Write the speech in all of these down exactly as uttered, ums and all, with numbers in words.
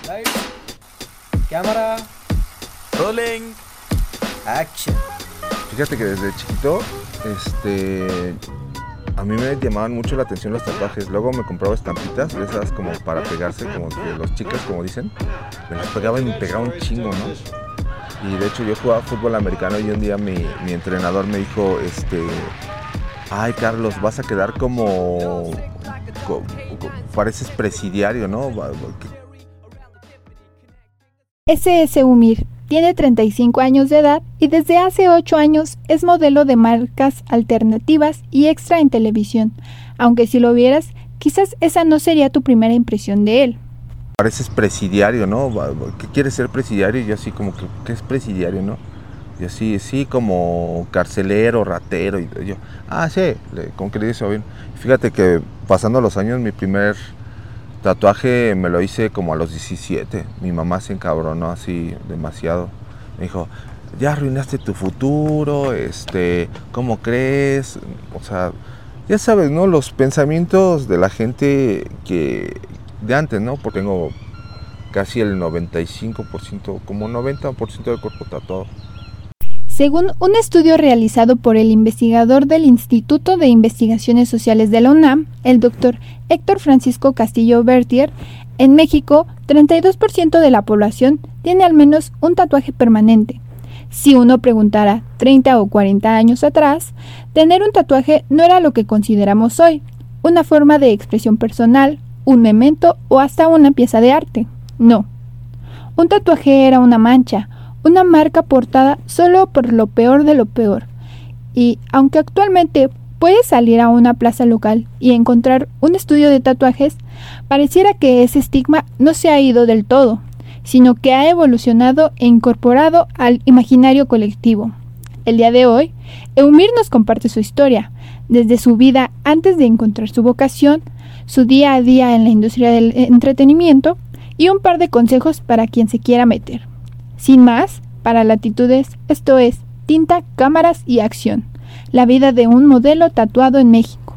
Light. Cámara. Rolling. Action. Fíjate que desde chiquito, este, a mí me llamaban mucho la atención los tatuajes. Luego me compraba estampitas, de esas como para pegarse, como de los chicas, como dicen. Me las pegaba y me pegaba un chingo, ¿no? Y de hecho yo jugaba fútbol americano y un día mi, mi entrenador me dijo, este, ay Carlos, vas a quedar como, como, como pareces presidiario, ¿no? ese ese Umir tiene treinta y cinco años de edad y desde hace ocho años es modelo de marcas alternativas y extra en televisión. Aunque si lo vieras, quizás esa no sería tu primera impresión de él. Pareces presidiario, ¿no? ¿Qué quieres ser presidiario? Y yo así como, que, ¿qué es presidiario, no? Y así, sí, como carcelero, ratero. Y yo, ah, sí, como que le dice bien. Fíjate que pasando los años, mi primer tatuaje me lo hice como a los diecisiete. Mi mamá se encabronó así demasiado. Me dijo, ya arruinaste tu futuro, este, ¿cómo crees? O sea, ya sabes, ¿no? Los pensamientos de la gente que de antes, ¿no? Porque tengo casi el noventa y cinco por ciento, como noventa por ciento del cuerpo tatuado. Según un estudio realizado por el investigador del Instituto de Investigaciones Sociales de la UNAM, el doctor Héctor Francisco Castillo Bertier, en México, treinta y dos por ciento de la población tiene al menos un tatuaje permanente. Si uno preguntara treinta o cuarenta años atrás, tener un tatuaje no era lo que consideramos hoy, una forma de expresión personal, un memento o hasta una pieza de arte. No. Un tatuaje era una mancha, una marca portada solo por lo peor de lo peor. Y aunque actualmente puedes salir a una plaza local y encontrar un estudio de tatuajes, pareciera que ese estigma no se ha ido del todo, sino que ha evolucionado e incorporado al imaginario colectivo. El día de hoy, Eumir nos comparte su historia, desde su vida antes de encontrar su vocación, su día a día en la industria del entretenimiento y un par de consejos para quien se quiera meter. Sin más, para Latitudes, esto es Tinta, Cámaras y Acción, la vida de un modelo tatuado en México.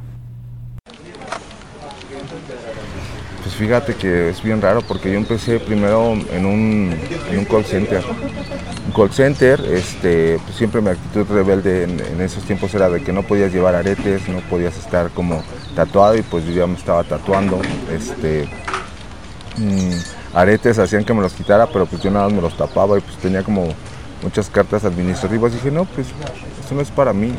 Pues fíjate que es bien raro porque yo empecé primero en un, en un call center. Un call center, este, pues siempre mi actitud rebelde en, en esos tiempos era de que no podías llevar aretes, no podías estar como tatuado y pues yo ya me estaba tatuando. Este, mmm, aretes hacían que me los quitara, pero pues yo nada más me los tapaba y pues tenía como muchas cartas administrativas. Dije, no, pues eso no es para mí.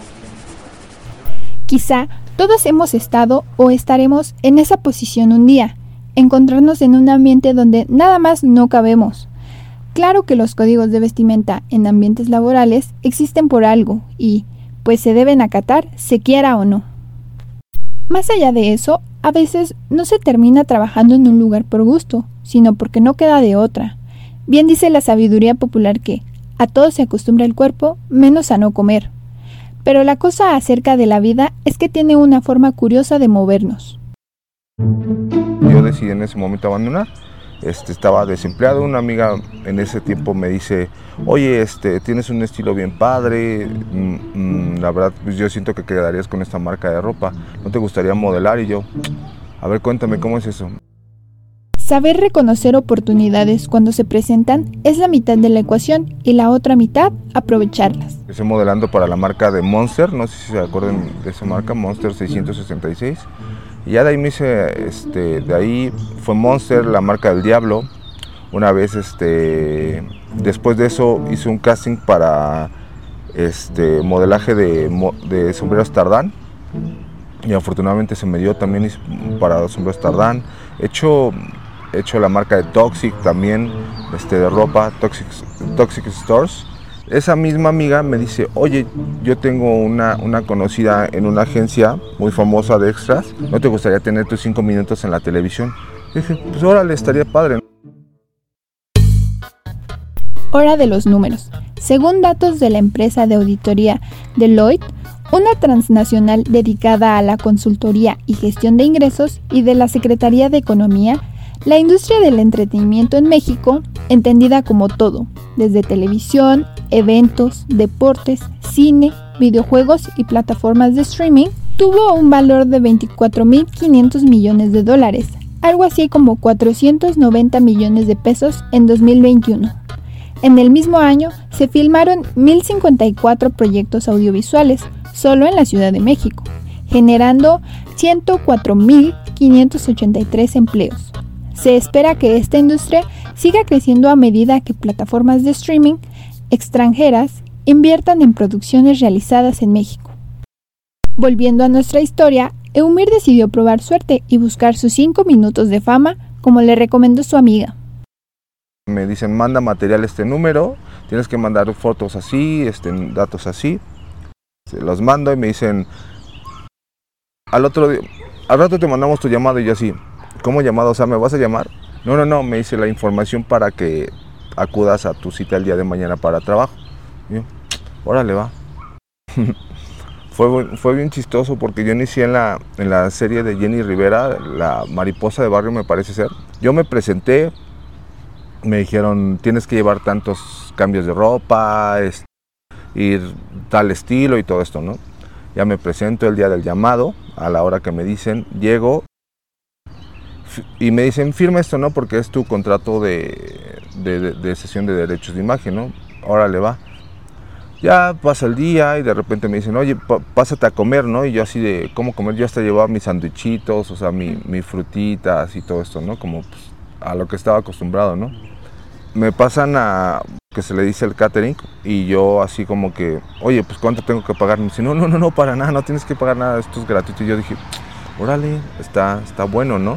Quizá todos hemos estado o estaremos en esa posición un día, encontrarnos en un ambiente donde nada más no cabemos. Claro que los códigos de vestimenta en ambientes laborales existen por algo y, pues se deben acatar, se quiera o no. Más allá de eso, a veces no se termina trabajando en un lugar por gusto, sino porque no queda de otra. Bien dice la sabiduría popular que a todo se acostumbra el cuerpo, menos a no comer. Pero la cosa acerca de la vida es que tiene una forma curiosa de movernos. Yo decidí en ese momento abandonar. Este, estaba desempleado. Una amiga en ese tiempo me dice, oye, este, tienes un estilo bien padre, mm, mm, la verdad pues yo siento que quedarías con esta marca de ropa, ¿no te gustaría modelar? Y yo, a ver, cuéntame, ¿cómo es eso? Saber reconocer oportunidades cuando se presentan es la mitad de la ecuación y la otra mitad, aprovecharlas. Estoy modelando para la marca de Monster, no sé si se acuerdan de esa marca, Monster seiscientos sesenta y seis. Y ya de ahí me hice, este, de ahí fue Monster, la marca del Diablo. Una vez, este, después de eso hice un casting para este, modelaje de, de sombreros Tardán. Y afortunadamente se me dio también para sombreros Tardán. He hecho, he hecho la marca de Toxic también, este, de ropa, Toxic, Toxic Stores. Esa misma amiga me dice, oye, yo tengo una, una conocida en una agencia muy famosa de extras, ¿no te gustaría tener tus cinco minutos en la televisión? Y dije, pues órale, estaría padre. Hora de los números. Según datos de la empresa de auditoría Deloitte, una transnacional dedicada a la consultoría y gestión de ingresos y de la Secretaría de Economía, la industria del entretenimiento en México, entendida como todo, desde televisión, eventos, deportes, cine, videojuegos y plataformas de streaming, tuvo un valor de veinticuatro mil quinientos millones de dólares algo así como cuatrocientos noventa millones de pesos en dos mil veintiuno. En el mismo año se filmaron mil cincuenta y cuatro proyectos audiovisuales solo en la Ciudad de México, generando ciento cuatro mil quinientos ochenta y tres empleos. Se espera que esta industria siga creciendo a medida que plataformas de streaming extranjeras inviertan en producciones realizadas en México. Volviendo a nuestra historia, Eumir decidió probar suerte y buscar sus cinco minutos de fama, como le recomendó su amiga. Me dicen, manda material a este número, tienes que mandar fotos así, este, datos así. Se los mando y me dicen, al otro día, al rato te mandamos tu llamado. Y yo así, ¿cómo llamado? O sea, ¿me vas a llamar? No, no, no, me dice la información para que acudas a tu cita el día de mañana para trabajo. Y yo, órale, va. fue, fue bien chistoso porque yo inicié en la, en la serie de Jenny Rivera, La Mariposa de Barrio me parece ser. Yo me presenté, me dijeron, tienes que llevar tantos cambios de ropa, es, ir tal estilo y todo esto, ¿no? Ya me presento el día del llamado, a la hora que me dicen, llego y me dicen, firma esto, ¿no? Porque es tu contrato de, de, de, de cesión de derechos de imagen, ¿no? Órale, va. Ya pasa el día y de repente me dicen, oye, pásate a comer, ¿no? Y yo así de, ¿cómo comer? Yo hasta llevaba mis sandwichitos, o sea, mi, mis frutitas y todo esto, ¿no? Como pues, a lo que estaba acostumbrado, ¿no? Me pasan a, que se le dice el catering, y yo así como que, oye, pues ¿cuánto tengo que pagar? Me dice, no, no, no, no, para nada, no tienes que pagar nada, esto es gratuito. Y yo dije, órale, está, está bueno, ¿no?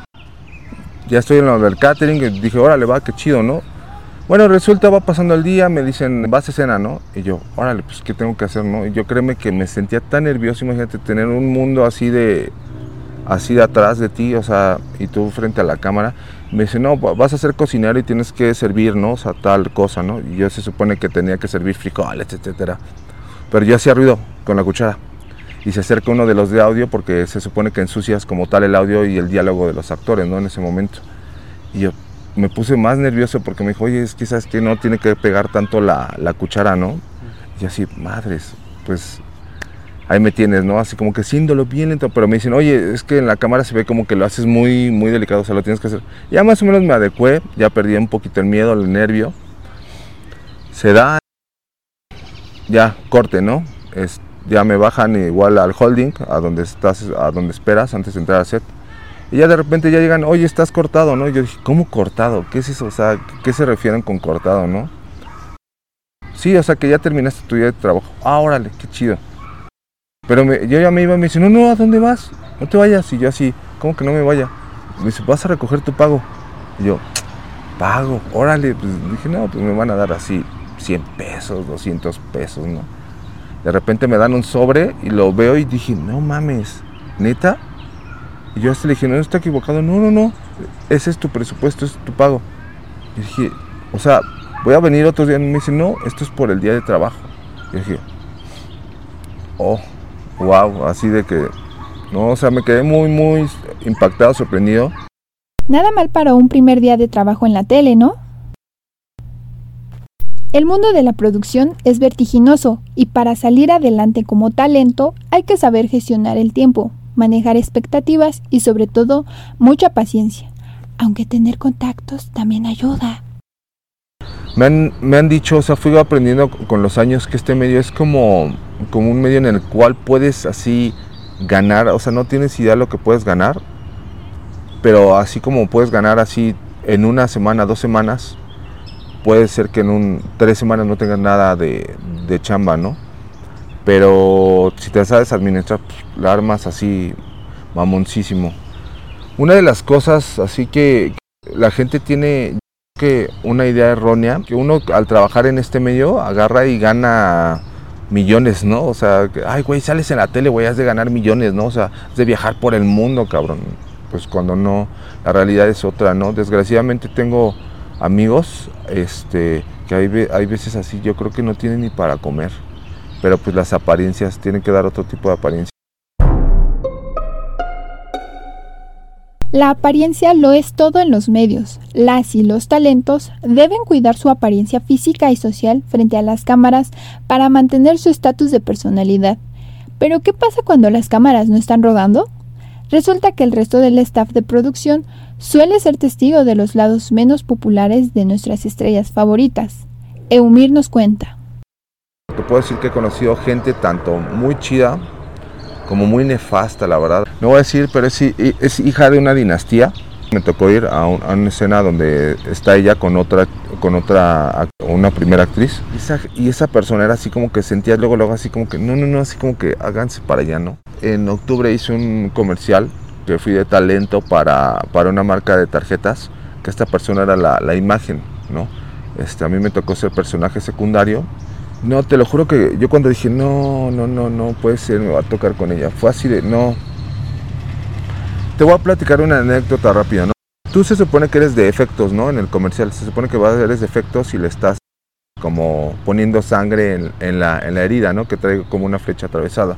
Ya estoy en lo del catering, y dije, órale, va, qué chido, ¿no? Bueno, resulta, va pasando el día, me dicen, vas a cena, ¿no? Y yo, órale, pues ¿qué tengo que hacer, no? Y yo créeme que me sentía tan nervioso, imagínate, tener un mundo así de, así de atrás de ti, o sea, y tú frente a la cámara. Me dice, no, vas a ser cocinero y tienes que servir, ¿no? O sea, tal cosa, ¿no? Y yo se supone que tenía que servir frijoles, etcétera. Pero yo hacía ruido con la cuchara. Y se acerca uno de los de audio porque se supone que ensucias como tal el audio y el diálogo de los actores, ¿no? En ese momento. Y yo me puse más nervioso porque me dijo, oye, es que sabes que no tiene que pegar tanto la, la cuchara, ¿no? Y así, madres, pues ahí me tienes, ¿no? Así como que haciéndolo bien lento, pero me dicen, oye, es que en la cámara se ve como que lo haces muy, muy delicado, o sea, lo tienes que hacer. Ya más o menos me adecué, ya perdí un poquito el miedo, el nervio. Se da, ya, corte, ¿no? Es, ya me bajan igual al holding, a donde estás, a donde esperas antes de entrar al set. Y ya de repente ya llegan, oye, estás cortado, ¿no? Y yo dije, ¿cómo cortado? ¿Qué es eso? O sea, ¿qué se refieren con cortado, no? Sí, o sea, que ya terminaste tu día de trabajo. Ah, órale, qué chido. Pero me, yo ya me iba y me dice, no, no, ¿a dónde vas? No te vayas. Y yo así, ¿cómo que no me vaya? Me dice, vas a recoger tu pago. Y yo, pago, órale. Pues dije, no, pues me van a dar así cien pesos, doscientos pesos, ¿no? De repente me dan un sobre y lo veo y dije, no mames, ¿neta? Y yo hasta le dije, no, está equivocado. No, no, no, ese es tu presupuesto, es tu pago. Y dije, o sea, voy a venir otros días. Y me dice, no, esto es por el día de trabajo. Y dije, oh, wow, así de que, no, o sea, me quedé muy, muy impactado, sorprendido. Nada mal para un primer día de trabajo en la tele, ¿no? El mundo de la producción es vertiginoso y para salir adelante como talento hay que saber gestionar el tiempo, manejar expectativas y sobre todo mucha paciencia, aunque tener contactos también ayuda. Me han, me han dicho, o sea, fui aprendiendo con los años que este medio es como, como un medio en el cual puedes así ganar, o sea, no tienes idea de lo que puedes ganar, pero así como puedes ganar así en una semana, dos semanas, puede ser que en un, tres semanas no tengas nada de, de chamba, ¿no? Pero si te sabes administrar, pues, la armas así mamoncísimo. Una de las cosas así que la gente tiene que una idea errónea, que uno al trabajar en este medio agarra y gana millones, ¿no? O sea, que, ay, güey, sales en la tele, güey, has de ganar millones, ¿no? O sea, has de viajar por el mundo, cabrón. Pues cuando no, la realidad es otra, ¿no? Desgraciadamente tengo amigos este, que hay, hay veces así, yo creo que no tienen ni para comer, pero pues las apariencias, tienen que dar otro tipo de apariencia. La apariencia lo es todo en los medios. Las y los talentos deben cuidar su apariencia física y social frente a las cámaras para mantener su estatus de personalidad. ¿Pero qué pasa cuando las cámaras no están rodando? Resulta que el resto del staff de producción suele ser testigo de los lados menos populares de nuestras estrellas favoritas. Eumir nos cuenta. Te puedo decir que he conocido gente tanto muy chida como muy nefasta, la verdad. No voy a decir, pero es, es hija de una dinastía. Me tocó ir a, un, a una escena donde está ella con otra, con otra, una primera actriz. Y esa, y esa persona era así como que sentía luego, luego así como que, no, no, no, así como que háganse para allá, ¿no? En octubre hice un comercial que fui de talento para, para una marca de tarjetas, que esta persona era la, la imagen, ¿no? Este, a mí me tocó ser personaje secundario. No, te lo juro que yo cuando dije, no, no, no, no puede ser, me va a tocar con ella. Fue así de, no. Te voy a platicar una anécdota rápida, ¿no? Tú se supone que eres de efectos, ¿no? En el comercial, se supone que eres de efectos y le estás como poniendo sangre en, en, la, en la herida, ¿no? Que trae como una flecha atravesada.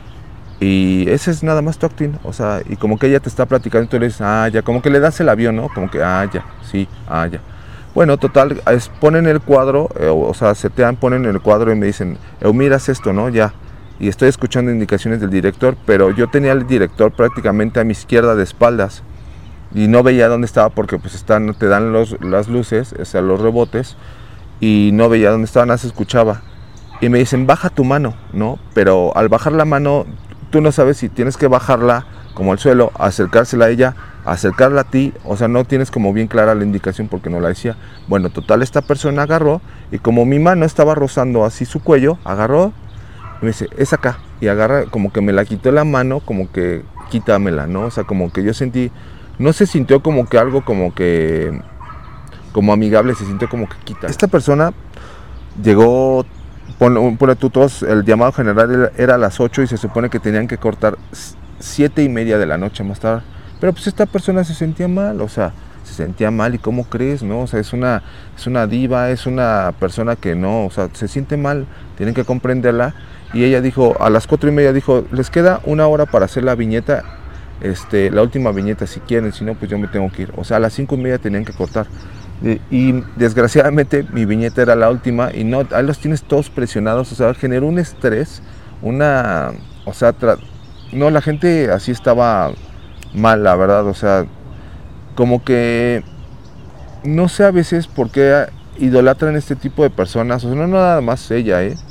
Y ese es nada más tu acting, o sea, y como que ella te está platicando y tú le dices, ah, ya, como que le das el avión, ¿no? Como que, ah, ya, sí, ah, ya. Bueno, total, es, ponen el cuadro, eh, o sea, setean, ponen el cuadro y me dicen, Eumir, haz esto, ¿no? Ya. Y estoy escuchando indicaciones del director, pero yo tenía al director prácticamente a mi izquierda de espaldas y no veía dónde estaba porque pues están, te dan los, las luces, o sea, los rebotes, y no veía dónde estaba, nada se escuchaba. Y me dicen, baja tu mano, ¿no? Pero al bajar la mano, tú no sabes si tienes que bajarla como al suelo, acercársela a ella, acercarla a ti, o sea, no tienes como bien clara la indicación porque no la decía. Bueno, total, esta persona agarró y como mi mano estaba rozando así su cuello, agarró y me dice, es acá, y agarra, como que me la quitó la mano, como que quítamela, ¿no? O sea, como que yo sentí, no se sintió como que algo como que, como amigable, se sintió como que quita. Esta persona llegó, pone, pone tú todos, el llamado general era a las ocho y se supone que tenían que cortar siete y media de la noche más tarde. Pero pues esta persona se sentía mal, o sea, se sentía mal y ¿cómo crees? ¿No? O sea, es una, es una diva, es una persona que no, o sea, se siente mal, tienen que comprenderla. Y ella dijo, a las cuatro y media dijo, les queda una hora para hacer la viñeta, este, la última viñeta si quieren, si no, pues yo me tengo que ir. O sea, a las cinco y media tenían que cortar. Y, y desgraciadamente mi viñeta era la última y no, ahí los tienes todos presionados, o sea, generó un estrés, una, o sea, tra- no, la gente así estaba mal, la verdad, o sea, como que no sé a veces por qué idolatran este tipo de personas, o sea, no nada más ella, ¿eh?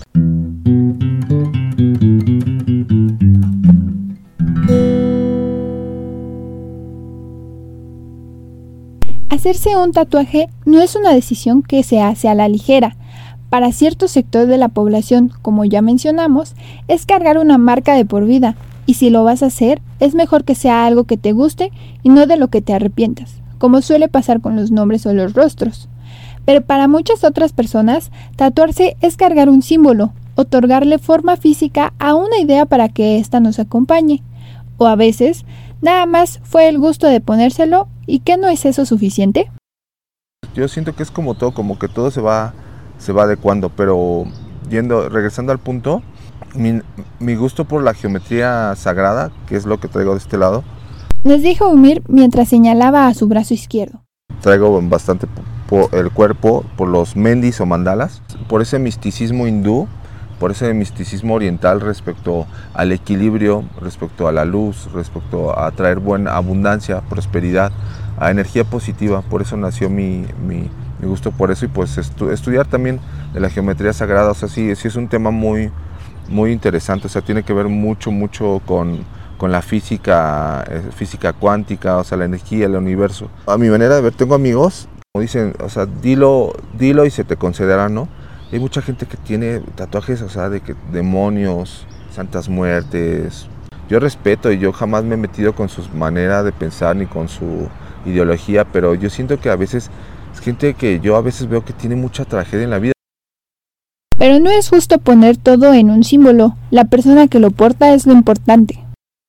Hacerse un tatuaje no es una decisión que se hace a la ligera. Para cierto sector de la población, como ya mencionamos, es cargar una marca de por vida. Y si lo vas a hacer, es mejor que sea algo que te guste y no de lo que te arrepientas, como suele pasar con los nombres o los rostros. Pero para muchas otras personas, tatuarse es cargar un símbolo, otorgarle forma física a una idea para que ésta nos acompañe. O a veces, nada más fue el gusto de ponérselo y ¿qué no es eso suficiente? Yo siento que es como todo, como que todo se va, se va adecuando, pero yendo, regresando al punto, Mi, mi gusto por la geometría sagrada, que es lo que traigo de este lado. Nos dijo Eumir mientras señalaba a su brazo izquierdo. Traigo bastante por el cuerpo, por los mendis o mandalas, por ese misticismo hindú, por ese misticismo oriental respecto al equilibrio, respecto a la luz, respecto a traer buena abundancia, prosperidad, a energía positiva. Por eso nació mi, mi, mi gusto por eso y pues estu, estudiar también de la geometría sagrada. O sea, sí, sí es un tema muy... muy interesante, o sea, tiene que ver mucho, mucho con, con la física, eh, física cuántica, o sea, la energía, el universo. A mi manera de ver, tengo amigos, como dicen, o sea, dilo, dilo y se te concederá, ¿no? Hay mucha gente que tiene tatuajes, o sea, de que demonios, santas muertes. Yo respeto y yo jamás me he metido con su manera de pensar ni con su ideología, pero yo siento que a veces es gente que yo a veces veo que tiene mucha tragedia en la vida. Pero no es justo poner todo en un símbolo, la persona que lo porta es lo importante.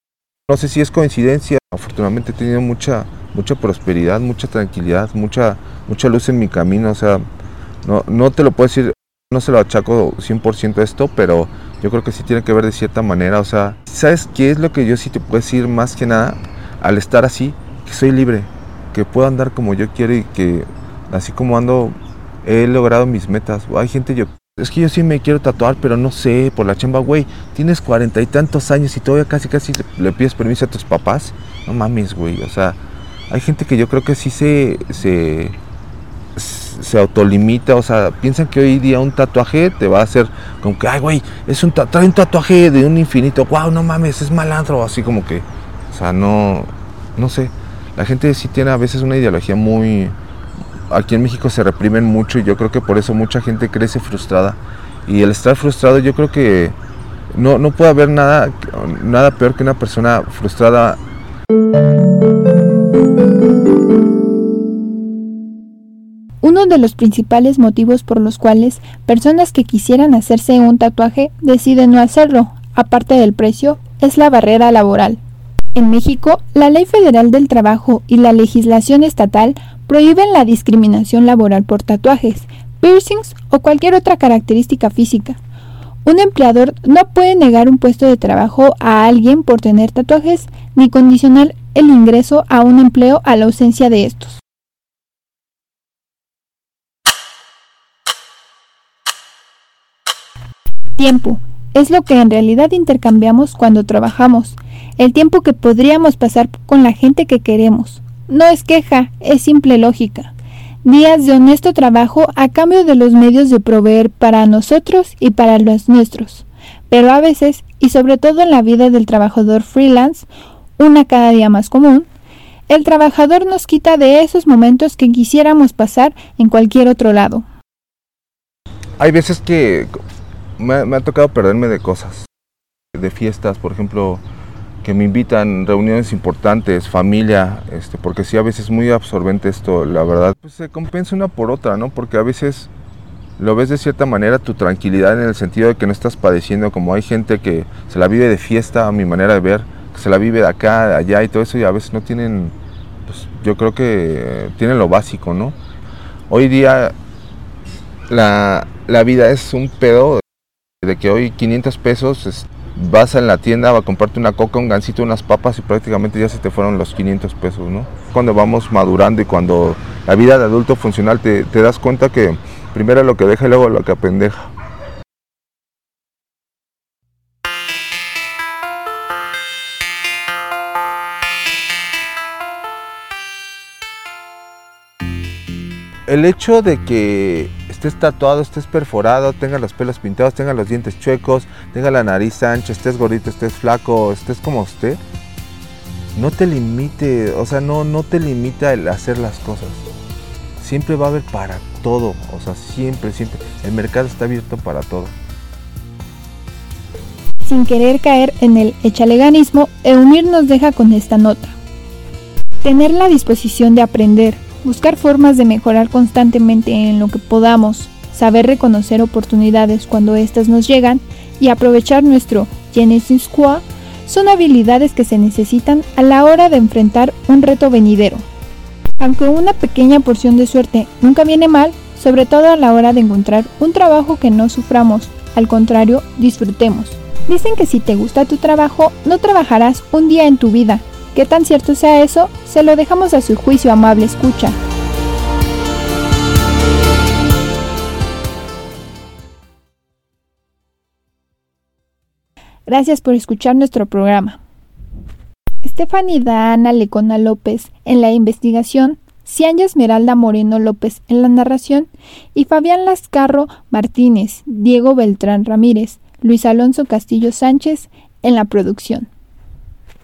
No sé si es coincidencia, afortunadamente he tenido mucha, mucha prosperidad, mucha tranquilidad, mucha, mucha luz en mi camino, o sea, no, no te lo puedo decir, no se lo achaco cien por ciento a esto, pero yo creo que sí tiene que ver de cierta manera, o sea, ¿sabes qué es lo que yo sí te puedo decir más que nada? Al estar así, que soy libre, que puedo andar como yo quiero y que así como ando, he logrado mis metas. Hay gente yo Es que yo sí me quiero tatuar, pero no sé, por la chamba, güey, tienes cuarenta y tantos años y todavía casi casi le pides permiso a tus papás. No mames, güey, o sea, hay gente que yo creo que sí se, se, se autolimita, o sea, piensan que hoy día un tatuaje te va a hacer como que, ay, güey, es un, trae un tatuaje de un infinito, wow, no mames, es malandro, así como que, o sea, no, no sé, la gente sí tiene a veces una ideología muy... Aquí en México se reprimen mucho y yo creo que por eso mucha gente crece frustrada. Y el estar frustrado, yo creo que no, no puede haber nada, nada peor que una persona frustrada. Uno de los principales motivos por los cuales personas que quisieran hacerse un tatuaje deciden no hacerlo, aparte del precio, es la barrera laboral. En México, la Ley Federal del Trabajo y la legislación estatal prohíben la discriminación laboral por tatuajes, piercings o cualquier otra característica física. Un empleador no puede negar un puesto de trabajo a alguien por tener tatuajes, ni condicionar el ingreso a un empleo a la ausencia de estos. Tiempo es lo que en realidad intercambiamos cuando trabajamos, el tiempo que podríamos pasar con la gente que queremos. No es queja, es simple lógica. Días de honesto trabajo a cambio de los medios de proveer para nosotros y para los nuestros. Pero a veces, y sobre todo en la vida del trabajador freelance, una cada día más común, el trabajador nos quita de esos momentos que quisiéramos pasar en cualquier otro lado. Hay veces que me, me ha tocado perderme de cosas, de fiestas, por ejemplo, que me invitan, reuniones importantes, familia, este, porque sí, a veces es muy absorbente esto, la verdad. Pues se compensa una por otra, ¿no? Porque a veces lo ves de cierta manera tu tranquilidad en el sentido de que no estás padeciendo, como hay gente que se la vive de fiesta, a mi manera de ver, que se la vive de acá, de allá y todo eso, y a veces no tienen, pues yo creo que tienen lo básico, ¿no? Hoy día la, la vida es un pedo de que hoy quinientos pesos... Es, vas en la tienda a comprarte una coca, un gansito, unas papas y prácticamente ya se te fueron los quinientos pesos, ¿no? Cuando vamos madurando y cuando la vida de adulto funcional te, te das cuenta que primero lo que deja y luego lo que apendeja. El hecho de que estés tatuado, estés perforado, tengas los pelos pintados, tengas los dientes chuecos, tengas la nariz ancha, estés gordito, estés flaco, estés como esté, no te limite, o sea, no, no te limita el hacer las cosas. Siempre va a haber para todo, o sea, siempre, siempre. El mercado está abierto para todo. Sin querer caer en el echaleganismo, Eumir nos deja con esta nota. Tener la disposición de aprender, buscar formas de mejorar constantemente en lo que podamos, saber reconocer oportunidades cuando éstas nos llegan y aprovechar nuestro je ne sais quoi son habilidades que se necesitan a la hora de enfrentar un reto venidero. Aunque una pequeña porción de suerte nunca viene mal, sobre todo a la hora de encontrar un trabajo que no suframos, al contrario, disfrutemos. Dicen que si te gusta tu trabajo, no trabajarás un día en tu vida. ¿Qué tan cierto sea eso? Se lo dejamos a su juicio, amable escucha. Gracias por escuchar nuestro programa. Stephanie Dana Lecona López en la investigación, Cianya Esmeralda Moreno López en la narración y Fabián Lascarro Martínez, Diego Beltrán Ramírez, Luis Alonso Castillo Sánchez en la producción.